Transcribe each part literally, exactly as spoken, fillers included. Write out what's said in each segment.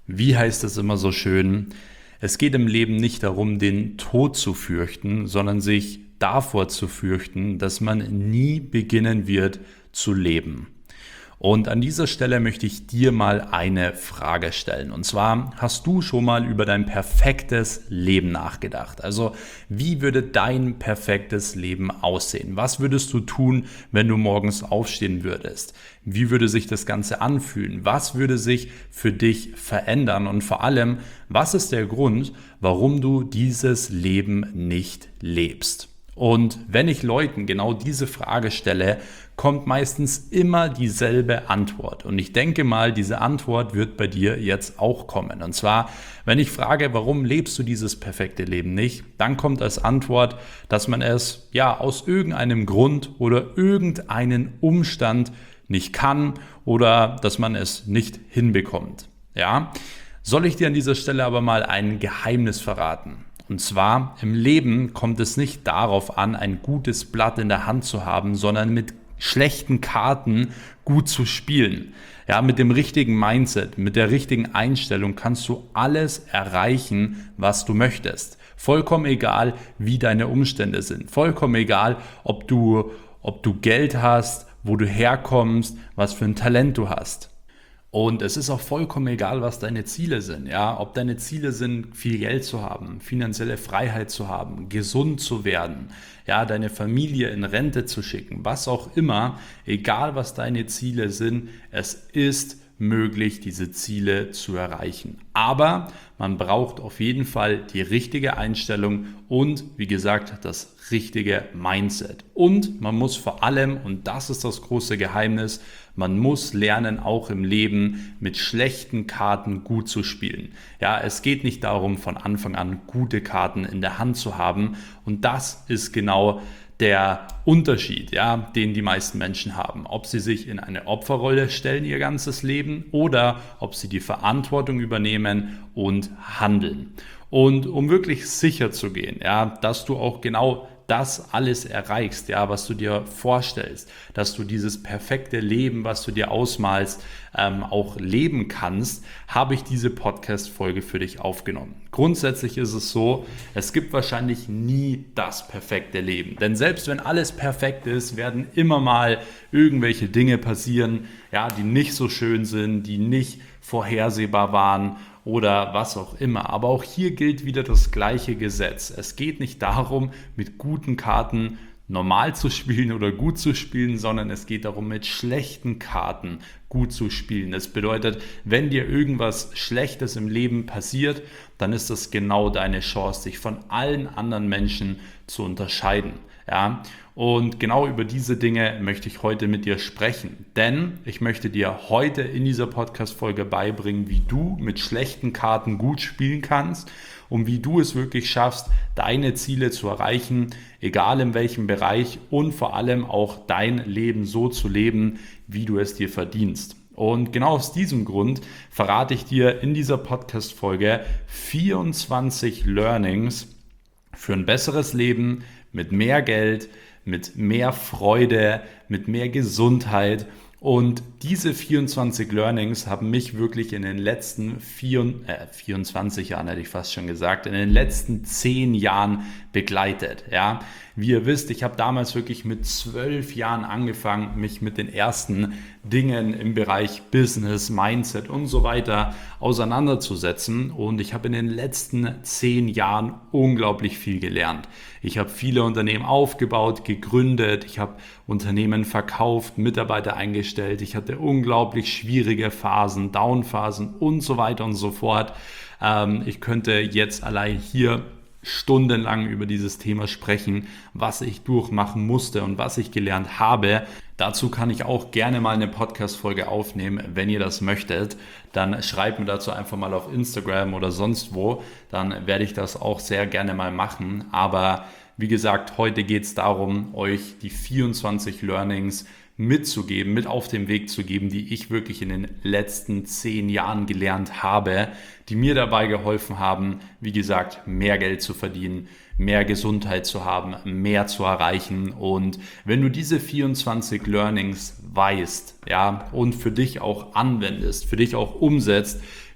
Wie heißt es immer so schön? Es geht im Leben nicht darum, den Tod zu fürchten, sondern sich davor zu fürchten, dass man nie beginnen wird zu leben. Und an dieser Stelle möchte ich dir mal eine Frage stellen. Und zwar, hast du schon mal über dein perfektes Leben nachgedacht? Also, wie würde dein perfektes Leben aussehen? Was würdest du tun, wenn du morgens aufstehen würdest? Wie würde sich das Ganze anfühlen? Was würde sich für dich verändern? Und vor allem, was ist der Grund, warum du dieses Leben nicht lebst? Und wenn ich Leuten genau diese Frage stelle, kommt meistens immer dieselbe Antwort. Und ich denke mal, diese Antwort wird bei dir jetzt auch kommen. Und zwar, wenn ich frage, warum lebst du dieses perfekte Leben nicht, dann kommt als Antwort, dass man es ja aus irgendeinem Grund oder irgendeinen Umstand nicht kann oder dass man es nicht hinbekommt. Ja? Soll ich dir an dieser Stelle aber mal ein Geheimnis verraten? Und zwar, im Leben kommt es nicht darauf an, ein gutes Blatt in der Hand zu haben, sondern mit schlechten Karten gut zu spielen. Ja, mit dem richtigen Mindset, mit der richtigen Einstellung kannst du alles erreichen, was du möchtest. Vollkommen egal, wie deine Umstände sind. Vollkommen egal, ob du, ob du Geld hast, wo du herkommst, was für ein Talent du hast. Und es ist auch vollkommen egal, was deine Ziele sind. Ja, ob deine Ziele sind, viel Geld zu haben, finanzielle Freiheit zu haben, gesund zu werden, ja, deine Familie in Rente zu schicken, was auch immer, egal was deine Ziele sind, es ist möglich, diese Ziele zu erreichen. Aber man braucht auf jeden Fall die richtige Einstellung und, wie gesagt, das richtige Mindset. Und man muss vor allem, und das ist das große Geheimnis, man muss lernen, auch im Leben mit schlechten Karten gut zu spielen. Ja, es geht nicht darum, von Anfang an gute Karten in der Hand zu haben. Und das ist genau der Unterschied, ja, den die meisten Menschen haben. Ob sie sich in eine Opferrolle stellen ihr ganzes Leben oder ob sie die Verantwortung übernehmen und handeln. Und um wirklich sicher zu gehen, ja, dass du auch genau das alles erreichst, ja, was du dir vorstellst, dass du dieses perfekte Leben, was du dir ausmalst, ähm, auch leben kannst, habe ich diese Podcast-Folge für dich aufgenommen. Grundsätzlich ist es so, es gibt wahrscheinlich nie das perfekte Leben, denn selbst wenn alles perfekt ist, werden immer mal irgendwelche Dinge passieren, ja, die nicht so schön sind, die nicht vorhersehbar waren oder was auch immer. Aber auch hier gilt wieder das gleiche Gesetz. Es geht nicht darum, mit guten Karten normal zu spielen oder gut zu spielen, sondern es geht darum, mit schlechten Karten gut zu spielen. Das bedeutet, wenn dir irgendwas Schlechtes im Leben passiert, dann ist das genau deine Chance, dich von allen anderen Menschen zu unterscheiden. Ja? Und genau über diese Dinge möchte ich heute mit dir sprechen, denn ich möchte dir heute in dieser Podcast-Folge beibringen, wie du mit schlechten Karten gut spielen kannst und wie du es wirklich schaffst, deine Ziele zu erreichen, egal in welchem Bereich und vor allem auch dein Leben so zu leben, wie du es dir verdienst. Und genau aus diesem Grund verrate ich dir in dieser Podcast-Folge vierundzwanzig Learnings für ein besseres Leben mit mehr Geld, mit mehr Freude, mit mehr Gesundheit. Und diese vierundzwanzig Learnings haben mich wirklich in den letzten vier, äh, vierundzwanzig Jahren, hätte ich fast schon gesagt, in den letzten zehn Jahren begleitet. Ja, wie ihr wisst, ich habe damals wirklich mit zwölf Jahren angefangen, mich mit den ersten Dingen im Bereich Business, Mindset und so weiter auseinanderzusetzen. Und ich habe in den letzten zehn Jahren unglaublich viel gelernt. Ich habe viele Unternehmen aufgebaut, gegründet, ich habe Unternehmen verkauft, Mitarbeiter eingestellt, ich hatte unglaublich schwierige Phasen, Downphasen und so weiter und so fort. Ähm, ich könnte jetzt allein hier stundenlang über dieses Thema sprechen, was ich durchmachen musste und was ich gelernt habe. Dazu kann ich auch gerne mal eine Podcast-Folge aufnehmen, wenn ihr das möchtet. Dann schreibt mir dazu einfach mal auf Instagram oder sonst wo. Dann werde ich das auch sehr gerne mal machen. Aber wie gesagt, heute geht es darum, euch die vierundzwanzig Learnings mitzugeben, mit auf den Weg zu geben, die ich wirklich in den letzten zehn Jahren gelernt habe, die mir dabei geholfen haben, wie gesagt, mehr Geld zu verdienen, mehr Gesundheit zu haben, mehr zu erreichen. Und wenn du diese vierundzwanzig Learnings weißt, ja, und für dich auch anwendest, für dich auch umsetzt,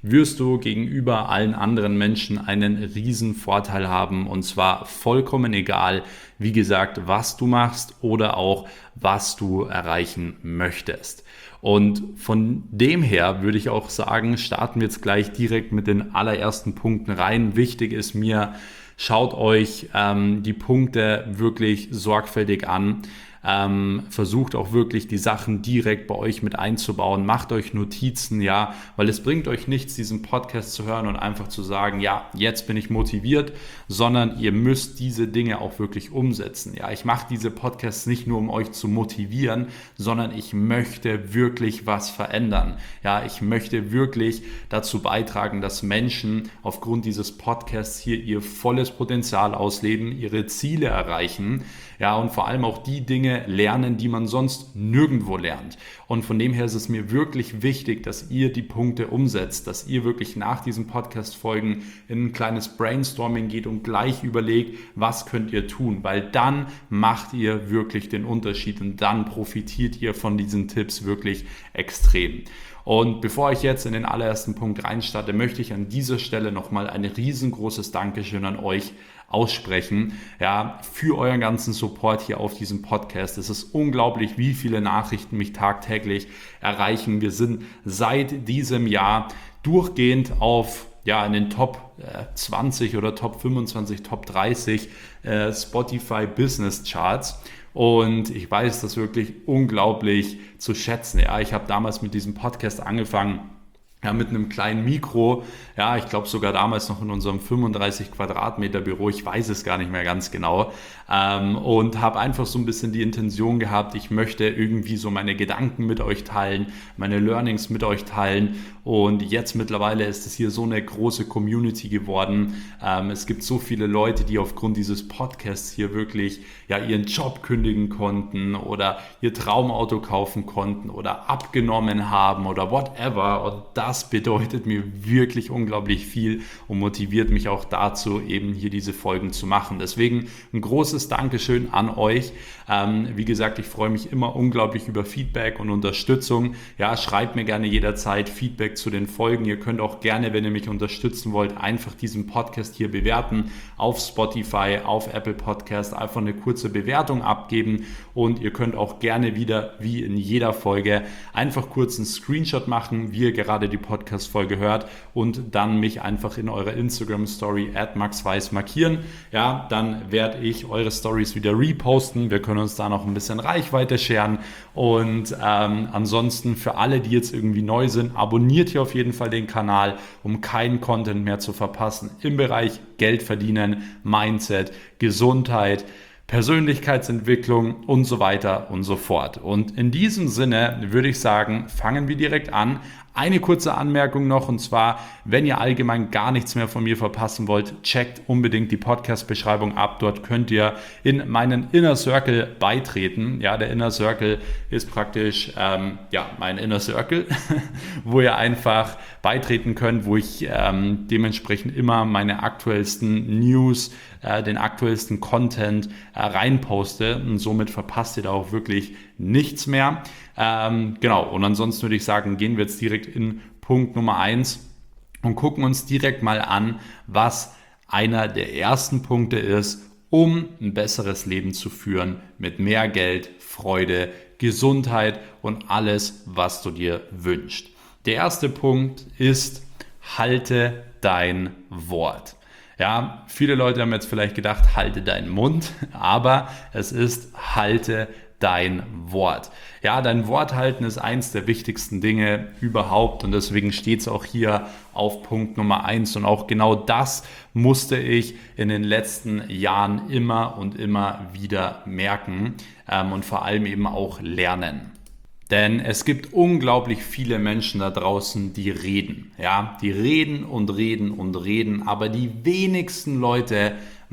wirst du gegenüber allen anderen Menschen einen riesen Vorteil haben, und zwar vollkommen egal, wie gesagt, was du machst oder auch was du erreichen möchtest. Und von dem her würde ich auch sagen, starten wir jetzt gleich direkt mit den allerersten Punkten rein. Wichtig ist mir, schaut euch ähm, die Punkte wirklich sorgfältig an. Ähm, versucht auch wirklich die Sachen direkt bei euch mit einzubauen, macht euch Notizen, ja, weil es bringt euch nichts, diesen Podcast zu hören und einfach zu sagen, ja, jetzt bin ich motiviert, sondern ihr müsst diese Dinge auch wirklich umsetzen, ja, ich mache diese Podcasts nicht nur, um euch zu motivieren, sondern ich möchte wirklich was verändern, ja, ich möchte wirklich dazu beitragen, dass Menschen aufgrund dieses Podcasts hier ihr volles Potenzial ausleben, ihre Ziele erreichen, ja, und vor allem auch die Dinge lernen, die man sonst nirgendwo lernt. Und von dem her ist es mir wirklich wichtig, dass ihr die Punkte umsetzt, dass ihr wirklich nach diesen Podcast-Folgen in ein kleines Brainstorming geht und gleich überlegt, was könnt ihr tun, weil dann macht ihr wirklich den Unterschied und dann profitiert ihr von diesen Tipps wirklich extrem. Und bevor ich jetzt in den allerersten Punkt reinstarte, möchte ich an dieser Stelle nochmal ein riesengroßes Dankeschön an euch aussprechen, ja, für euren ganzen Support hier auf diesem Podcast. Es ist unglaublich, wie viele Nachrichten mich tagtäglich erreichen. Wir sind seit diesem Jahr durchgehend auf ja, in den Top zwanzig oder Top fünfundzwanzig, Top dreißig äh, Spotify Business Charts. Und ich weiß das wirklich unglaublich zu schätzen. Ja, ich habe damals mit diesem Podcast angefangen, ja, mit einem kleinen Mikro, ja, ich glaube sogar damals noch in unserem fünfunddreißig Quadratmeter Büro, ich weiß es gar nicht mehr ganz genau, ähm, und habe einfach so ein bisschen die Intention gehabt, ich möchte irgendwie so meine Gedanken mit euch teilen, meine Learnings mit euch teilen, und jetzt mittlerweile ist es hier so eine große Community geworden. Ähm, es gibt so viele Leute, die aufgrund dieses Podcasts hier wirklich ja ihren Job kündigen konnten oder ihr Traumauto kaufen konnten oder abgenommen haben oder whatever, und das bedeutet mir wirklich unglaublich viel und motiviert mich auch dazu, eben hier diese Folgen zu machen. Deswegen ein großes Dankeschön an euch. Ähm, wie gesagt, ich freue mich immer unglaublich über Feedback und Unterstützung. Ja, schreibt mir gerne jederzeit Feedback zu den Folgen. Ihr könnt auch gerne, wenn ihr mich unterstützen wollt, einfach diesen Podcast hier bewerten auf Spotify, auf Apple Podcast, einfach eine kurze Bewertung abgeben, und ihr könnt auch gerne wieder, wie in jeder Folge, einfach kurz einen Screenshot machen, wie ihr gerade die Podcast-Folge hört, und dann mich einfach in eurer Instagram-Story at maxweiss markieren. Ja, dann werde ich eure Stories wieder reposten. Wir können uns da noch ein bisschen Reichweite scheren, und ähm, ansonsten für alle, die jetzt irgendwie neu sind, abonniert hier auf jeden Fall den Kanal, um keinen Content mehr zu verpassen im Bereich Geld verdienen, Mindset, Gesundheit, Persönlichkeitsentwicklung und so weiter und so fort. Und in diesem Sinne würde ich sagen, fangen wir direkt an. Eine kurze Anmerkung noch, und zwar, wenn ihr allgemein gar nichts mehr von mir verpassen wollt, checkt unbedingt die Podcast-Beschreibung ab. Dort könnt ihr in meinen Inner Circle beitreten. Ja, der Inner Circle ist praktisch ähm, ja, mein Inner Circle, wo ihr einfach beitreten könnt, wo ich ähm, dementsprechend immer meine aktuellsten News, äh, den aktuellsten Content äh, reinposte, und somit verpasst ihr da auch wirklich nichts mehr. Ähm, genau, und ansonsten würde ich sagen, gehen wir jetzt direkt in Punkt Nummer eins und gucken uns direkt mal an, was einer der ersten Punkte ist, um ein besseres Leben zu führen mit mehr Geld, Freude, Gesundheit und alles, was du dir wünschst. Der erste Punkt ist, halte dein Wort. Ja, viele Leute haben jetzt vielleicht gedacht, halte deinen Mund, aber es ist, halte dein Wort. Ja, dein Wort halten ist eins der wichtigsten Dinge überhaupt, und deswegen steht es auch hier auf Punkt Nummer eins, und auch genau das musste ich in den letzten Jahren immer und immer wieder merken ähm, und vor allem eben auch lernen. Denn es gibt unglaublich viele Menschen da draußen, die reden. Ja, die reden und reden und reden, aber die wenigsten Leute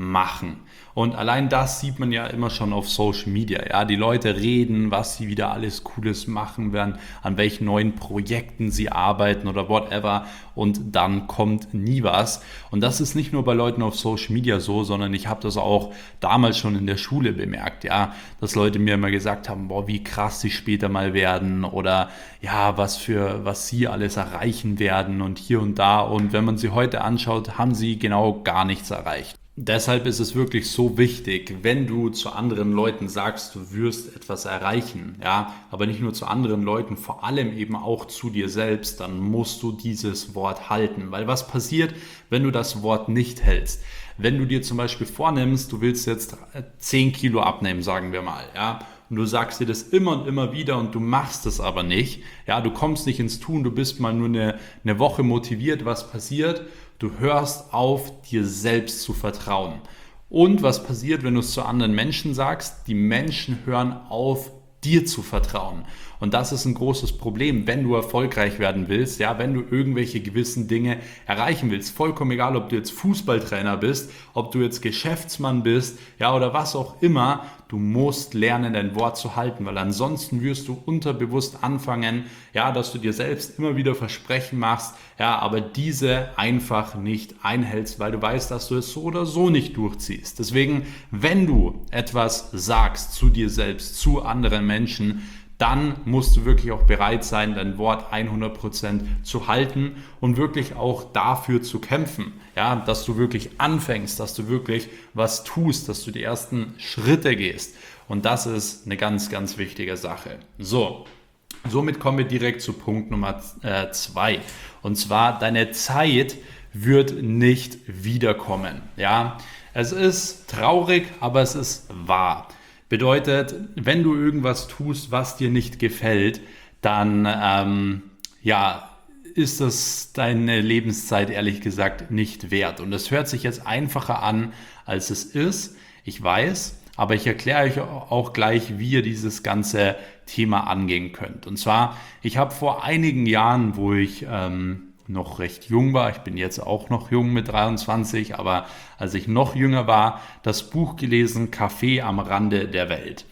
machen. Und allein das sieht man ja immer schon auf Social Media. Ja, die Leute reden, was sie wieder alles Cooles machen werden, an welchen neuen Projekten sie arbeiten oder whatever. Und dann kommt nie was. Und das ist nicht nur bei Leuten auf Social Media so, sondern ich habe das auch damals schon in der Schule bemerkt. Ja, dass Leute mir immer gesagt haben, boah, wie krass sie später mal werden oder ja, was für was sie alles erreichen werden und hier und da. Und wenn man sie heute anschaut, haben sie genau gar nichts erreicht. Deshalb ist es wirklich so wichtig, wenn du zu anderen Leuten sagst, du wirst etwas erreichen, ja, aber nicht nur zu anderen Leuten, vor allem eben auch zu dir selbst, dann musst du dieses Wort halten. Weil was passiert, wenn du das Wort nicht hältst? Wenn du dir zum Beispiel vornimmst, du willst jetzt zehn Kilo abnehmen, sagen wir mal, ja, und du sagst dir das immer und immer wieder und du machst es aber nicht, ja, du kommst nicht ins Tun, du bist mal nur eine, eine Woche motiviert, was passiert? Du hörst auf, dir selbst zu vertrauen. Und was passiert, wenn du es zu anderen Menschen sagst? Die Menschen hören auf, dir zu vertrauen. Und das ist ein großes Problem, wenn du erfolgreich werden willst, ja, wenn du irgendwelche gewissen Dinge erreichen willst. Vollkommen egal, ob du jetzt Fußballtrainer bist, ob du jetzt Geschäftsmann bist, ja, oder was auch immer. Du musst lernen, dein Wort zu halten, weil ansonsten wirst du unterbewusst anfangen, ja, dass du dir selbst immer wieder Versprechen machst, ja, aber diese einfach nicht einhältst, weil du weißt, dass du es so oder so nicht durchziehst. Deswegen, wenn du etwas sagst zu dir selbst, zu anderen Menschen, dann musst du wirklich auch bereit sein, dein Wort hundert Prozent zu halten und wirklich auch dafür zu kämpfen, ja, dass du wirklich anfängst, dass du wirklich was tust, dass du die ersten Schritte gehst. Und das ist eine ganz, ganz wichtige Sache. So, somit kommen wir direkt zu Punkt Nummer äh, zwei. Und zwar, deine Zeit wird nicht wiederkommen. Ja, es ist traurig, aber es ist wahr. Bedeutet, wenn du irgendwas tust, was dir nicht gefällt, dann ähm, ja, ist das deine Lebenszeit ehrlich gesagt nicht wert. Und das hört sich jetzt einfacher an, als es ist. Ich weiß, aber ich erkläre euch auch gleich, wie ihr dieses ganze Thema angehen könnt. Und zwar, ich habe vor einigen Jahren, wo ich ähm, noch recht jung war, ich bin jetzt auch noch jung mit dreiundzwanzig, aber als ich noch jünger war, das Buch gelesen, Café am Rande der Welt.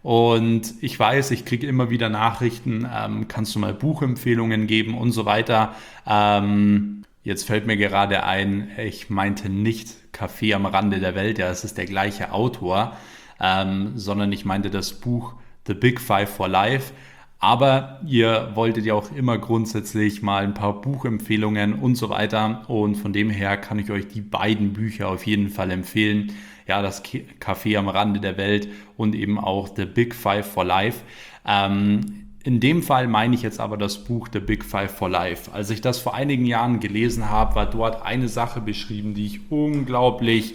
Und ich weiß, ich kriege immer wieder Nachrichten, ähm, kannst du mal Buchempfehlungen geben und so weiter. Ähm, jetzt fällt mir gerade ein, ich meinte nicht Café am Rande der Welt, ja, es ist der gleiche Autor, ähm, sondern ich meinte das Buch The Big Five for Life. Aber ihr wolltet ja auch immer grundsätzlich mal ein paar Buchempfehlungen und so weiter. Und von dem her kann ich euch die beiden Bücher auf jeden Fall empfehlen. Ja, das Café am Rande der Welt und eben auch The Big Five for Life. Ähm, in dem Fall meine ich jetzt aber das Buch The Big Five for Life. Als ich das vor einigen Jahren gelesen habe, war dort eine Sache beschrieben, die ich unglaublich,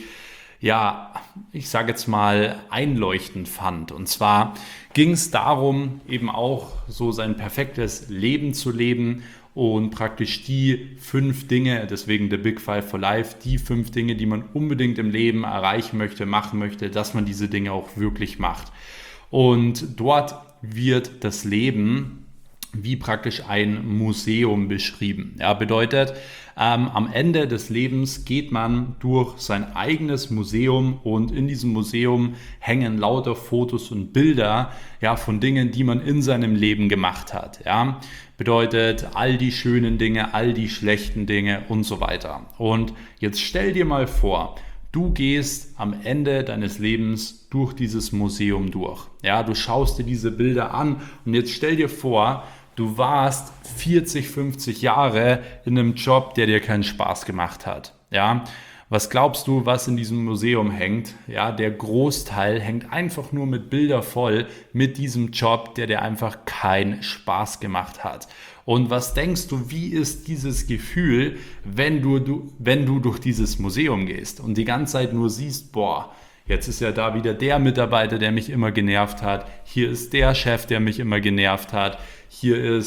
ja, ich sage jetzt mal einleuchtend fand. Und zwar ging es darum, eben auch so sein perfektes Leben zu leben und praktisch die fünf Dinge, deswegen The Big Five for Life, die fünf Dinge, die man unbedingt im Leben erreichen möchte, machen möchte, dass man diese Dinge auch wirklich macht. Und dort wird das Leben wie praktisch ein Museum beschrieben. Ja, bedeutet, ähm, am Ende des Lebens geht man durch sein eigenes Museum und in diesem Museum hängen lauter Fotos und Bilder, ja, von Dingen, die man in seinem Leben gemacht hat. Ja, bedeutet all die schönen Dinge, all die schlechten Dinge und so weiter. Und jetzt stell dir mal vor, du gehst am Ende deines Lebens durch dieses Museum durch. Ja, du schaust dir diese Bilder an und jetzt stell dir vor, du warst vierzig, fünfzig Jahre in einem Job, der dir keinen Spaß gemacht hat. Ja, was glaubst du, was in diesem Museum hängt? Ja, der Großteil hängt einfach nur mit Bilder voll mit diesem Job, der dir einfach keinen Spaß gemacht hat. Und was denkst du, wie ist dieses Gefühl, wenn du, du, wenn du durch dieses Museum gehst und die ganze Zeit nur siehst, boah, jetzt ist ja da wieder der Mitarbeiter, der mich immer genervt hat. Hier ist der Chef, der mich immer genervt hat. Hier ist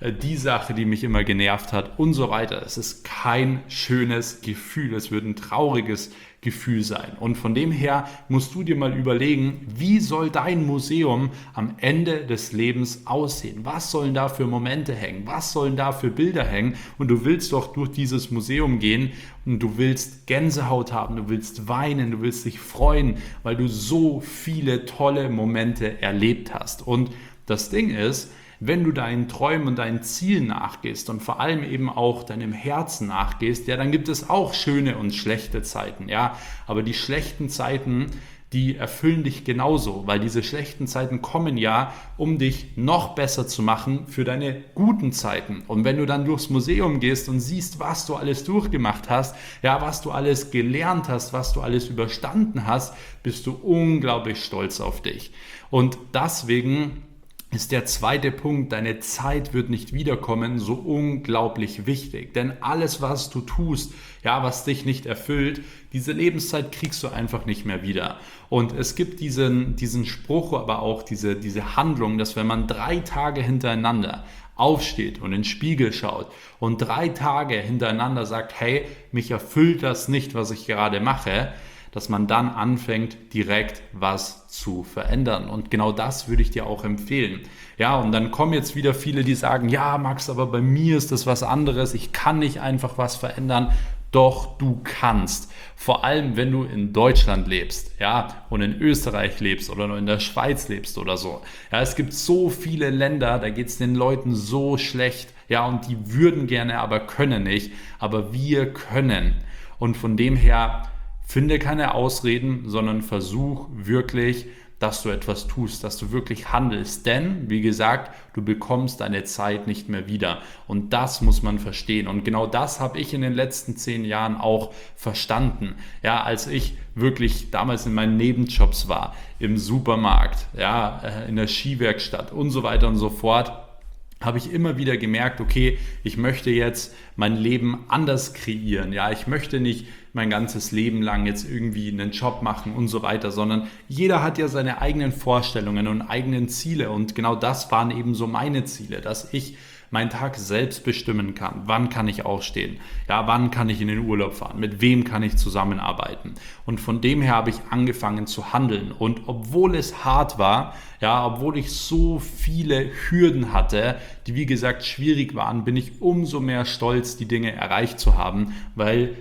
die Sache, die mich immer genervt hat und so weiter. Es ist kein schönes Gefühl, es wird ein trauriges Gefühl sein. Und von dem her musst du dir mal überlegen, wie soll dein Museum am Ende des Lebens aussehen? Was sollen da für Momente hängen? Was sollen da für Bilder hängen? Und du willst doch durch dieses Museum gehen und du willst Gänsehaut haben, du willst weinen, du willst dich freuen, weil du so viele tolle Momente erlebt hast. Und das Ding ist, wenn du deinen Träumen und deinen Zielen nachgehst und vor allem eben auch deinem Herzen nachgehst, ja, dann gibt es auch schöne und schlechte Zeiten, ja, aber die schlechten Zeiten, die erfüllen dich genauso, weil diese schlechten Zeiten kommen ja, um dich noch besser zu machen für deine guten Zeiten. Und wenn du dann durchs Museum gehst und siehst, was du alles durchgemacht hast, ja, was du alles gelernt hast, was du alles überstanden hast, bist du unglaublich stolz auf dich. Und deswegen ist der zweite Punkt, deine Zeit wird nicht wiederkommen, so unglaublich wichtig. Denn alles, was du tust, ja, was dich nicht erfüllt, diese Lebenszeit kriegst du einfach nicht mehr wieder. Und es gibt diesen, diesen Spruch, aber auch diese, diese Handlung, dass wenn man drei Tage hintereinander aufsteht und in den Spiegel schaut und drei Tage hintereinander sagt, hey, mich erfüllt das nicht, was ich gerade mache, dass man dann anfängt, direkt was zu verändern. Und genau das würde ich dir auch empfehlen. Ja, und dann kommen jetzt wieder viele, die sagen, ja, Max, aber bei mir ist das was anderes. Ich kann nicht einfach was verändern. Doch du kannst. Vor allem, wenn du in Deutschland lebst, ja, und in Österreich lebst oder nur in der Schweiz lebst oder so. Ja, es gibt so viele Länder, da geht es den Leuten so schlecht. Ja, und die würden gerne, aber können nicht. Aber wir können. Und von dem her, finde keine Ausreden, sondern versuch wirklich, dass du etwas tust, dass du wirklich handelst. Denn, wie gesagt, du bekommst deine Zeit nicht mehr wieder. Und das muss man verstehen. Und genau das habe ich in den letzten zehn Jahren auch verstanden. Ja, als ich wirklich damals in meinen Nebenjobs war, im Supermarkt, ja, in der Skiwerkstatt und so weiter und so fort, habe ich immer wieder gemerkt, okay, ich möchte jetzt mein Leben anders kreieren. Ja, ich möchte nicht mein ganzes Leben lang jetzt irgendwie einen Job machen und so weiter, sondern jeder hat ja seine eigenen Vorstellungen und eigenen Ziele und genau das waren eben so meine Ziele, dass ich meinen Tag selbst bestimmen kann. Wann kann ich aufstehen? Ja, wann kann ich in den Urlaub fahren? Mit wem kann ich zusammenarbeiten? Und von dem her habe ich angefangen zu handeln. Und obwohl es hart war, ja, obwohl ich so viele Hürden hatte, die wie gesagt schwierig waren, bin ich umso mehr stolz, die Dinge erreicht zu haben, weil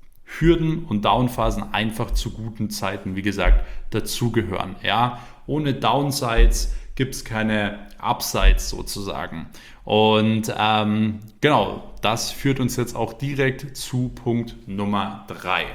Hürden und Downphasen einfach zu guten Zeiten, wie gesagt, dazugehören. Ja, ohne Downsides gibt es keine Upsides sozusagen. Und ähm, genau, das führt uns jetzt auch direkt zu Punkt Nummer drei.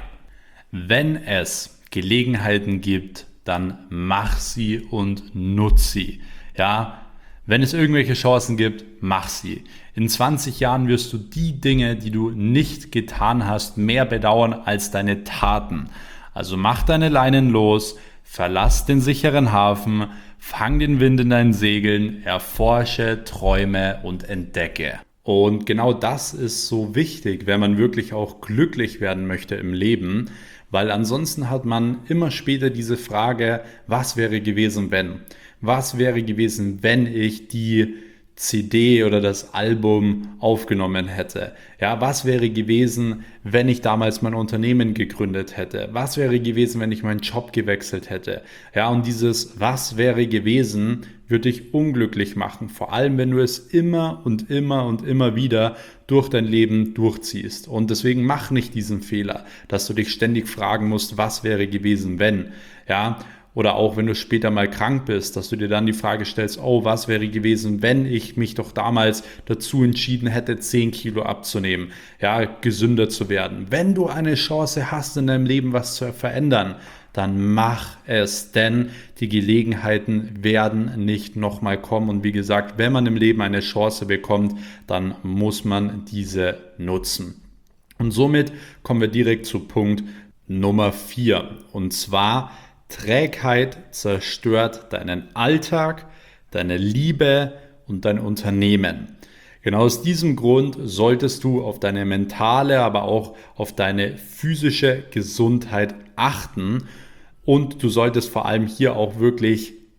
Wenn es Gelegenheiten gibt, dann mach sie und nutz sie. Ja, wenn es irgendwelche Chancen gibt, mach sie. In zwanzig Jahren wirst du die Dinge, die du nicht getan hast, mehr bedauern als deine Taten. Also mach deine Leinen los, verlass den sicheren Hafen, fang den Wind in deinen Segeln, erforsche, träume und entdecke. Und genau das ist so wichtig, wenn man wirklich auch glücklich werden möchte im Leben, weil ansonsten hat man immer später diese Frage, was wäre gewesen, wenn? Was wäre gewesen, wenn ich die C D oder das Album aufgenommen hätte? Ja, was wäre gewesen, wenn ich damals mein Unternehmen gegründet hätte? Was wäre gewesen, wenn ich meinen Job gewechselt hätte? Ja, und dieses Was wäre gewesen würde dich unglücklich machen, vor allem wenn du es immer und immer und immer wieder durch dein Leben durchziehst. Und deswegen mach nicht diesen Fehler, dass du dich ständig fragen musst, was wäre gewesen, wenn? Ja, oder auch wenn du später mal krank bist, dass du dir dann die Frage stellst, oh, was wäre gewesen, wenn ich mich doch damals dazu entschieden hätte, zehn Kilo abzunehmen, ja, gesünder zu werden. Wenn du eine Chance hast, in deinem Leben was zu verändern, dann mach es, denn die Gelegenheiten werden nicht nochmal kommen. Und wie gesagt, wenn man im Leben eine Chance bekommt, dann muss man diese nutzen. Und somit kommen wir direkt zu Punkt Nummer vier. Und zwar, Trägheit zerstört deinen Alltag, deine Liebe und dein Unternehmen. Genau aus diesem Grund solltest du auf deine mentale, aber auch auf deine physische Gesundheit achten und du solltest vor allem hier auch wirklich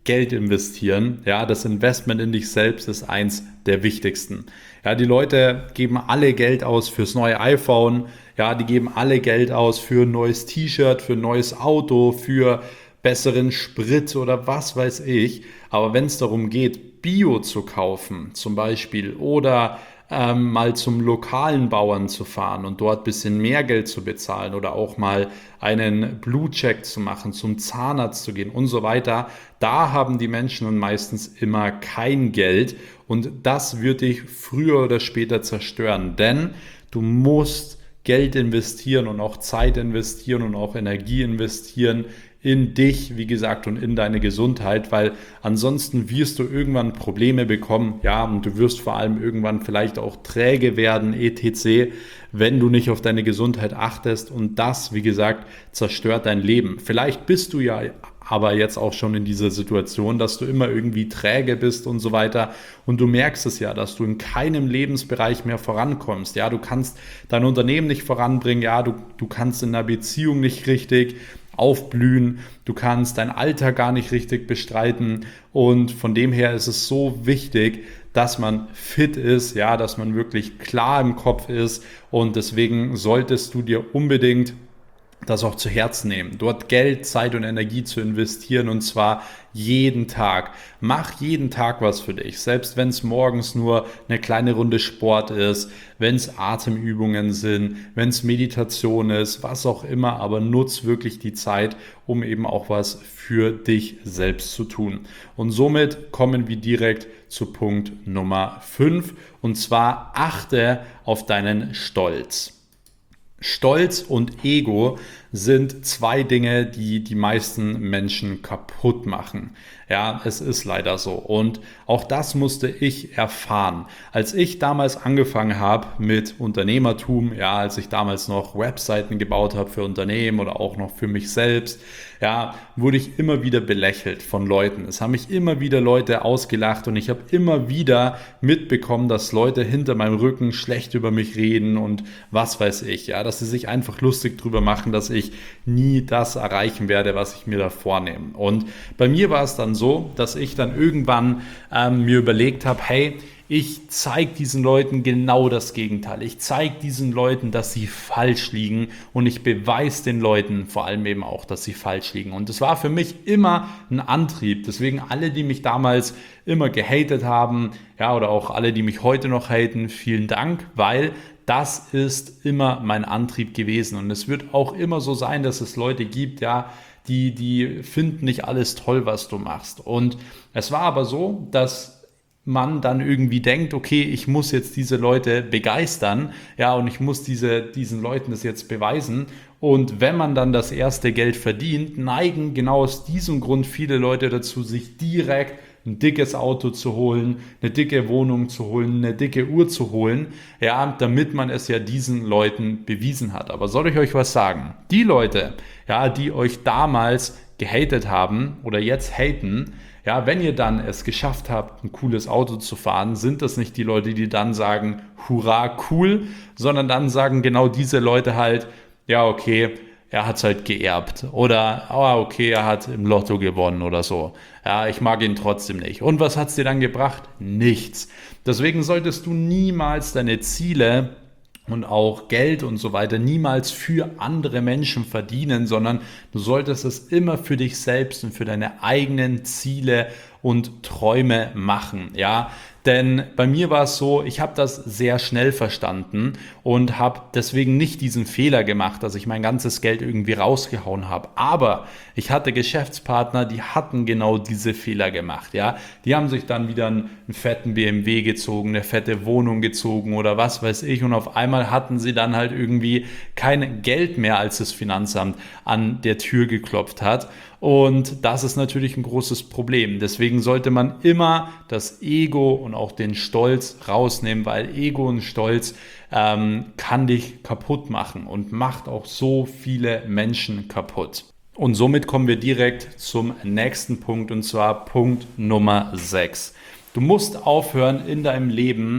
Geld investieren. Ja, das Investment in dich selbst ist eins der wichtigsten. Ja, die Leute geben alle Geld aus fürs neue iPhone. Ja, die geben alle Geld aus für ein neues T-Shirt, für ein neues Auto, für besseren Sprit oder was weiß ich. Aber wenn es darum geht, Bio zu kaufen zum Beispiel oder ähm, mal zum lokalen Bauern zu fahren und dort ein bisschen mehr Geld zu bezahlen oder auch mal einen Blutcheck zu machen, zum Zahnarzt zu gehen und so weiter, da haben die Menschen dann meistens immer kein Geld und das wird dich früher oder später zerstören, denn du musst Geld investieren und auch Zeit investieren und auch Energie investieren in dich, wie gesagt, und in deine Gesundheit, weil ansonsten wirst du irgendwann Probleme bekommen, ja, und du wirst vor allem irgendwann vielleicht auch träge werden, et cetera, wenn du nicht auf deine Gesundheit achtest und das, wie gesagt, zerstört dein Leben. Vielleicht bist du ja aber jetzt auch schon in dieser Situation, dass du immer irgendwie träge bist und so weiter und du merkst es ja, dass du in keinem Lebensbereich mehr vorankommst, ja, du kannst dein Unternehmen nicht voranbringen, ja, du, du kannst in einer Beziehung nicht richtig aufblühen, du kannst deinen Alltag gar nicht richtig bestreiten und von dem her ist es so wichtig, dass man fit ist, ja, dass man wirklich klar im Kopf ist und deswegen solltest du dir unbedingt das auch zu Herzen nehmen, dort Geld, Zeit und Energie zu investieren und zwar jeden Tag. Mach jeden Tag was für dich, selbst wenn es morgens nur eine kleine Runde Sport ist, wenn es Atemübungen sind, wenn es Meditation ist, was auch immer, aber nutz wirklich die Zeit, um eben auch was für dich selbst zu tun. Und somit kommen wir direkt zu Punkt Nummer fünf und zwar achte auf deinen Stolz. Stolz und Ego sind zwei Dinge, die die meisten Menschen kaputt machen. Ja, es ist leider so. Und auch das musste ich erfahren. Als ich damals angefangen habe mit Unternehmertum, ja, als ich damals noch Webseiten gebaut habe für Unternehmen oder auch noch für mich selbst, ja, wurde ich immer wieder belächelt von Leuten. Es haben mich immer wieder Leute ausgelacht und ich habe immer wieder mitbekommen, dass Leute hinter meinem Rücken schlecht über mich reden und was weiß ich, ja, dass sie sich einfach lustig drüber machen, dass ich nie das erreichen werde, was ich mir da vornehme. Und bei mir war es dann so, dass ich dann irgendwann ähm, mir überlegt habe, hey, ich zeige diesen Leuten genau das Gegenteil. Ich zeige diesen Leuten, dass sie falsch liegen und ich beweise den Leuten vor allem eben auch, dass sie falsch liegen. Und das war für mich immer ein Antrieb. Deswegen alle, die mich damals immer gehatet haben, ja, oder auch alle, die mich heute noch haten, vielen Dank, weil das ist immer mein Antrieb gewesen. Und es wird auch immer so sein, dass es Leute gibt, ja, die, die finden nicht alles toll, was du machst. Und es war aber so, dass man dann irgendwie denkt, okay, ich muss jetzt diese Leute begeistern, ja, und ich muss diese, diesen Leuten das jetzt beweisen. Und wenn man dann das erste Geld verdient, neigen genau aus diesem Grund viele Leute dazu, sich direkt ein dickes Auto zu holen, eine dicke Wohnung zu holen, eine dicke Uhr zu holen, ja, damit man es ja diesen Leuten bewiesen hat. Aber soll ich euch was sagen? Die Leute, ja, die euch damals gehatet haben oder jetzt haten, ja, wenn ihr dann es geschafft habt, ein cooles Auto zu fahren, sind das nicht die Leute, die dann sagen, hurra, cool, sondern dann sagen genau diese Leute halt, ja, okay, er hat es halt geerbt oder, oh, okay, er hat im Lotto gewonnen oder so. Ja, ich mag ihn trotzdem nicht. Und was hat es dir dann gebracht? Nichts. Deswegen solltest du niemals deine Ziele und auch Geld und so weiter niemals für andere Menschen verdienen, sondern du solltest es immer für dich selbst und für deine eigenen Ziele und Träume machen, ja. Denn bei mir war es so, ich habe das sehr schnell verstanden und habe deswegen nicht diesen Fehler gemacht, dass ich mein ganzes Geld irgendwie rausgehauen habe. Aber ich hatte Geschäftspartner, die hatten genau diese Fehler gemacht. Ja, die haben sich dann wieder einen, einen fetten B M W gezogen, eine fette Wohnung gezogen oder was weiß ich. Und auf einmal hatten sie dann halt irgendwie kein Geld mehr, als das Finanzamt an der Tür geklopft hat. Und das ist natürlich ein großes Problem. Deswegen sollte man immer das Ego und auch den Stolz rausnehmen, weil Ego und Stolz ähm, kann dich kaputt machen und macht auch so viele Menschen kaputt. Und somit kommen wir direkt zum nächsten Punkt und zwar Punkt Nummer sechs. Du musst aufhören in deinem Leben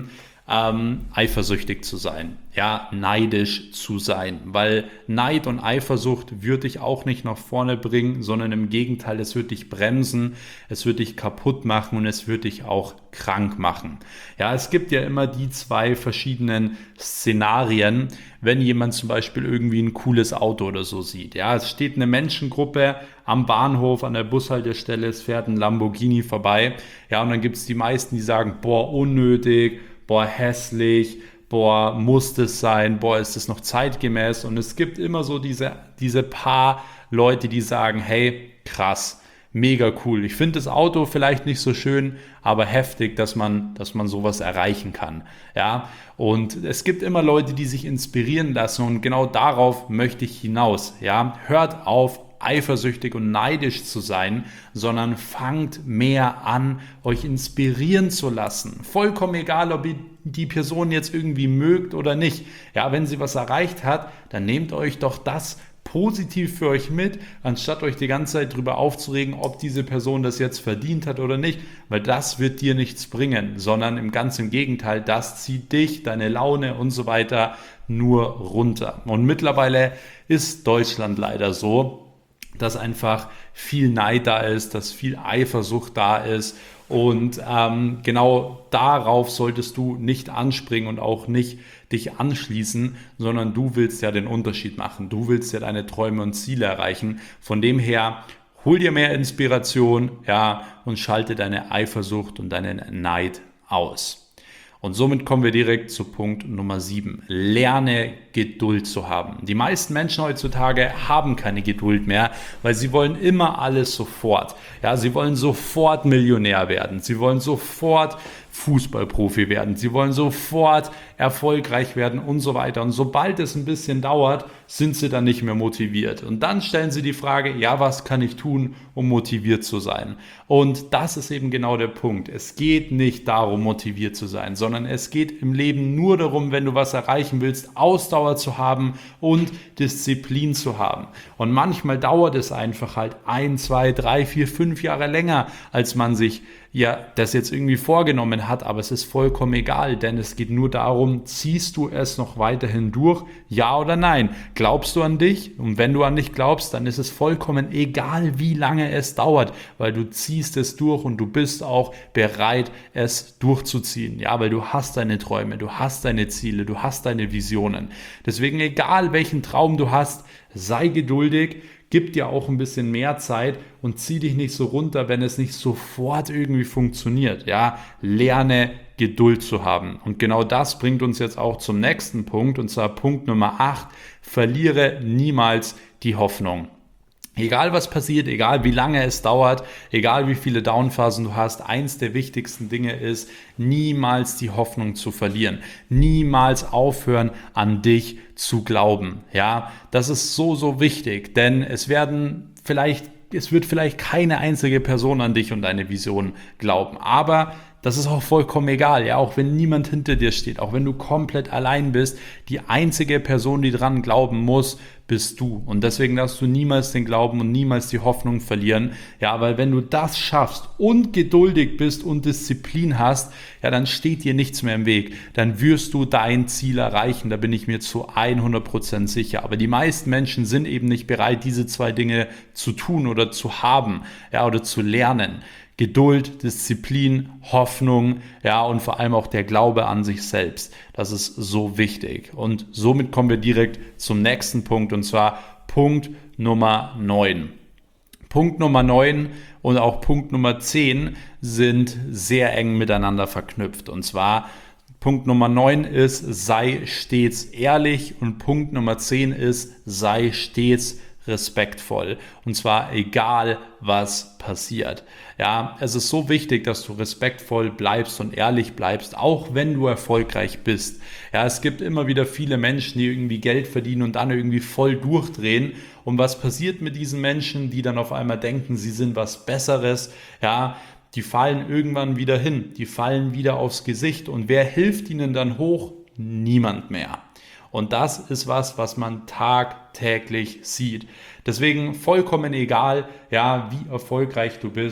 ähm, eifersüchtig zu sein, ja, neidisch zu sein, weil Neid und Eifersucht wird dich auch nicht nach vorne bringen, sondern im Gegenteil, es wird dich bremsen, es wird dich kaputt machen und es wird dich auch krank machen. Ja, es gibt ja immer die zwei verschiedenen Szenarien, wenn jemand zum Beispiel irgendwie ein cooles Auto oder so sieht. Ja, es steht eine Menschengruppe am Bahnhof, an der Bushaltestelle, es fährt ein Lamborghini vorbei. Ja, und dann gibt es die meisten, die sagen, boah, unnötig, boah, hässlich, boah, muss das sein, boah, ist das noch zeitgemäß? Und es gibt immer so diese, diese paar Leute, die sagen, hey, krass, mega cool. Ich finde das Auto vielleicht nicht so schön, aber heftig, dass man, dass man sowas erreichen kann. Ja, und es gibt immer Leute, die sich inspirieren lassen und genau darauf möchte ich hinaus. Ja, hört auf, eifersüchtig und neidisch zu sein, sondern fangt mehr an, euch inspirieren zu lassen. Vollkommen egal, ob ihr die Person jetzt irgendwie mögt oder nicht. Ja, wenn sie was erreicht hat, dann nehmt euch doch das positiv für euch mit, anstatt euch die ganze Zeit darüber aufzuregen, ob diese Person das jetzt verdient hat oder nicht, weil das wird dir nichts bringen, sondern im ganz im Gegenteil, das zieht dich, deine Laune und so weiter nur runter. Und mittlerweile ist Deutschland leider so, dass einfach viel Neid da ist, dass viel Eifersucht da ist und ähm, genau darauf solltest du nicht anspringen und auch nicht dich anschließen, sondern du willst ja den Unterschied machen, du willst ja deine Träume und Ziele erreichen. Von dem her, hol dir mehr Inspiration, ja, und schalte deine Eifersucht und deinen Neid aus. Und somit kommen wir direkt zu Punkt Nummer sieben. Lerne Geduld zu haben. Die meisten Menschen heutzutage haben keine Geduld mehr, weil sie wollen immer alles sofort. Ja, sie wollen sofort Millionär werden. Sie wollen sofort Fußballprofi werden. Sie wollen sofort erfolgreich werden und so weiter. Und sobald es ein bisschen dauert, sind sie dann nicht mehr motiviert. Und dann stellen sie die Frage, ja, was kann ich tun, um motiviert zu sein? Und das ist eben genau der Punkt. Es geht nicht darum, motiviert zu sein, sondern es geht im Leben nur darum, wenn du was erreichen willst, Ausdauer zu haben und Disziplin zu haben. Und manchmal dauert es einfach halt ein, zwei, drei, vier, fünf Jahre länger, als man sich ja das jetzt irgendwie vorgenommen hat, aber es ist vollkommen egal, denn es geht nur darum, ziehst du es noch weiterhin durch, ja oder nein? Glaubst du an dich? Und wenn du an dich glaubst, dann ist es vollkommen egal, wie lange es dauert, weil du ziehst es durch und du bist auch bereit, es durchzuziehen. Ja, weil du hast deine Träume, du hast deine Ziele, du hast deine Visionen. Deswegen, egal welchen Traum du hast, sei geduldig, gib dir auch ein bisschen mehr Zeit und zieh dich nicht so runter, wenn es nicht sofort irgendwie funktioniert. Ja, lerne Geduld zu haben. Und genau das bringt uns jetzt auch zum nächsten Punkt, und zwar Punkt Nummer acht. Verliere niemals die Hoffnung. Egal was passiert, egal wie lange es dauert, egal wie viele Downphasen du hast, eins der wichtigsten Dinge ist, niemals die Hoffnung zu verlieren. Niemals aufhören, an dich zu glauben. Ja, das ist so, so wichtig, denn es werden vielleicht, es wird vielleicht keine einzige Person an dich und deine Vision glauben, aber das ist auch vollkommen egal, ja, auch wenn niemand hinter dir steht, auch wenn du komplett allein bist, die einzige Person, die dran glauben muss, bist du. Und deswegen darfst du niemals den Glauben und niemals die Hoffnung verlieren, ja, weil wenn du das schaffst und geduldig bist und Disziplin hast, ja, dann steht dir nichts mehr im Weg, dann wirst du dein Ziel erreichen, da bin ich mir zu hundert Prozent sicher. Aber die meisten Menschen sind eben nicht bereit, diese zwei Dinge zu tun oder zu haben, ja, oder zu lernen. Geduld, Disziplin, Hoffnung, ja, und vor allem auch der Glaube an sich selbst. Das ist so wichtig. Und somit kommen wir direkt zum nächsten Punkt, und zwar Punkt Nummer neun. Punkt Nummer neun und auch Punkt Nummer zehn sind sehr eng miteinander verknüpft. Und zwar Punkt Nummer neun ist, sei stets ehrlich, und Punkt Nummer zehn ist, sei stets respektvoll, und zwar egal, was passiert. Ja, es ist so wichtig, dass du respektvoll bleibst und ehrlich bleibst, auch wenn du erfolgreich bist. Ja, es gibt immer wieder viele Menschen, die irgendwie Geld verdienen und dann irgendwie voll durchdrehen. Und was passiert mit diesen Menschen, die dann auf einmal denken, sie sind was Besseres? Ja, die fallen irgendwann wieder hin, die fallen wieder aufs Gesicht. Und wer hilft ihnen dann hoch? Niemand mehr. Und das ist was, was man tagtäglich sieht. Deswegen vollkommen egal, ja, wie erfolgreich du bist.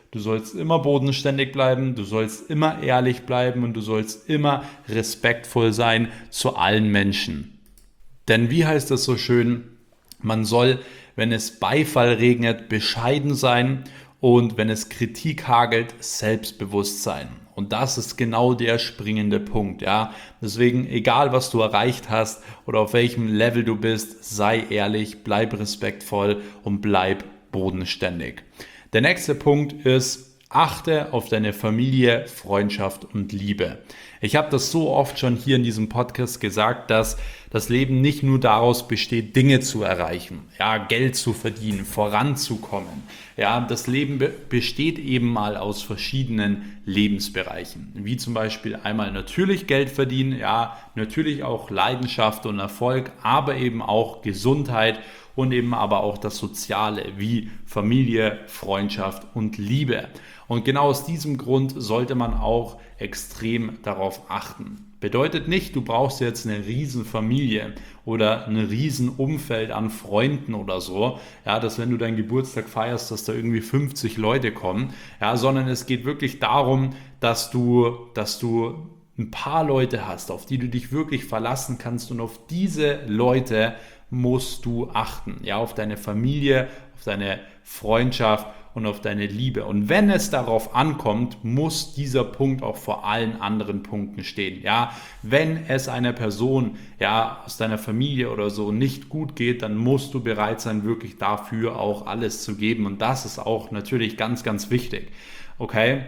Du sollst immer bodenständig bleiben, du sollst immer ehrlich bleiben und du sollst immer respektvoll sein zu allen Menschen. Denn wie heißt das so schön? Man soll, wenn es Beifall regnet, bescheiden sein und wenn es Kritik hagelt, selbstbewusst sein. Und das ist genau der springende Punkt. Ja? Deswegen, egal was du erreicht hast oder auf welchem Level du bist, sei ehrlich, bleib respektvoll und bleib bodenständig. Der nächste Punkt ist, achte auf deine Familie, Freundschaft und Liebe. Ich habe das so oft schon hier in diesem Podcast gesagt, dass das Leben nicht nur daraus besteht, Dinge zu erreichen, ja, Geld zu verdienen, voranzukommen. Ja, das Leben be- besteht eben mal aus verschiedenen Lebensbereichen, wie zum Beispiel einmal natürlich Geld verdienen, ja, natürlich auch Leidenschaft und Erfolg, aber eben auch Gesundheit und eben aber auch das Soziale wie Familie, Freundschaft und Liebe. Und genau aus diesem Grund sollte man auch extrem darauf achten. Bedeutet nicht, du brauchst jetzt eine riesen Familie oder ein riesen Umfeld an Freunden oder so, ja, dass wenn du deinen Geburtstag feierst, dass da irgendwie fünfzig Leute kommen, ja, sondern es geht wirklich darum, dass du, dass du ein paar Leute hast, auf die du dich wirklich verlassen kannst und auf diese Leute musst du achten, ja, auf deine Familie, auf deine Freundschaft und auf deine Liebe. Und wenn es darauf ankommt, muss dieser Punkt auch vor allen anderen Punkten stehen. Ja, wenn es einer Person, ja, aus deiner Familie oder so nicht gut geht, dann musst du bereit sein, wirklich dafür auch alles zu geben. Und das ist auch natürlich ganz, ganz wichtig. Okay?